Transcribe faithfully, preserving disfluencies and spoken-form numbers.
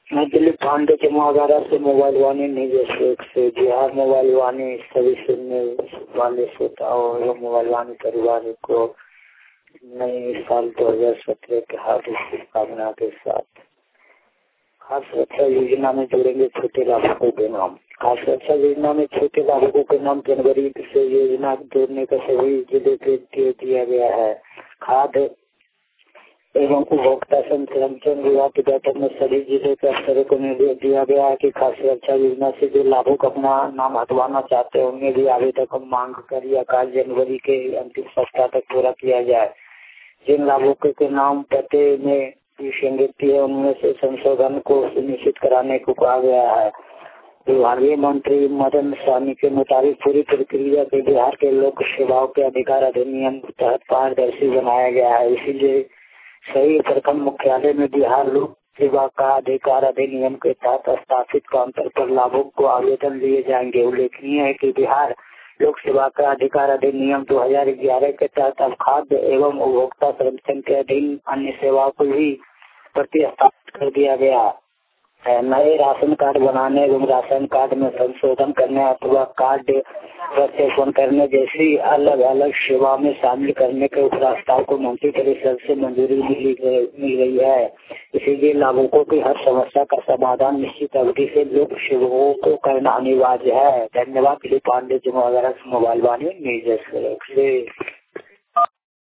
मैं दिलीप पांडे जमुआगारा से मोबाइल वाणी निदेशक से बिहार मोबाइल वाणी सभी सुनने वाले श्रोताओं एवं मोबाइल वाणी परिवार को नए साल दो हजार सत्रह के हार्दिक शुभकामना के साथ खास सुरक्षा योजना में जुड़ेंगे छोटे लाभुकों के नाम। खास सुरक्षा योजना में छोटे लाभुकों के नाम जनवरी से योजना जोड़ने का सभी जिले के दिया गया है। खाद्य एवं उपभोक्ता संरक्षण विभाग की बैठक में सभी जिले के अफसरों को निर्देश दिया गया है कि खास सुरक्षा योजना से जो लाभुक अपना नाम हटवाना चाहते हैं उन्हें भी आवेदक मांग कर या कार्य जनवरी के अंतिम सप्ताह तक पूरा किया जाए। जिन लाभुकों के नाम पते में विसंगति है उनमें से संशोधन को सुनिश्चित कराने को कहा गया है। विभागीय मंत्री मदन स्वामी के मुताबिक पूरी प्रक्रिया के बिहार के लोक सेवाओं के अधिकार अधिनियम के तहत पारदर्शी बनाया गया है। इसीलिए सही प्रखंड मुख्यालय में बिहार लोक सेवा का अधिकार अधिनियम के तहत स्थापित काउंटर पर लाभुक को आवेदन दिए जाएंगे। उल्लेखनीय है कि बिहार लोक सेवा का अधिकार अधिनियम दो हजार ग्यारह के तहत अब खाद्य एवं उपभोक्ता संरक्षण के अधीन अन्य सेवाओं को भी प्रतिस्थापित कर दिया गया है। नए राशन कार्ड बनाने एवं राशन कार्ड में संशोधन करने अथवा कार्ड प्रक्षेपण करने जैसी अलग अलग सेवा में शामिल करने के प्रस्ताव को मंत्री परिषद से मंजूरी मिल गई है। इसीलिए लाभुकों की हर समस्या का समाधान निश्चित अवधि से लोक सेवकों को करना अनिवार्य है। धन्यवाद। दिलीप पांडे जमुआगारा मोबाइल वाणी निर्देशक से।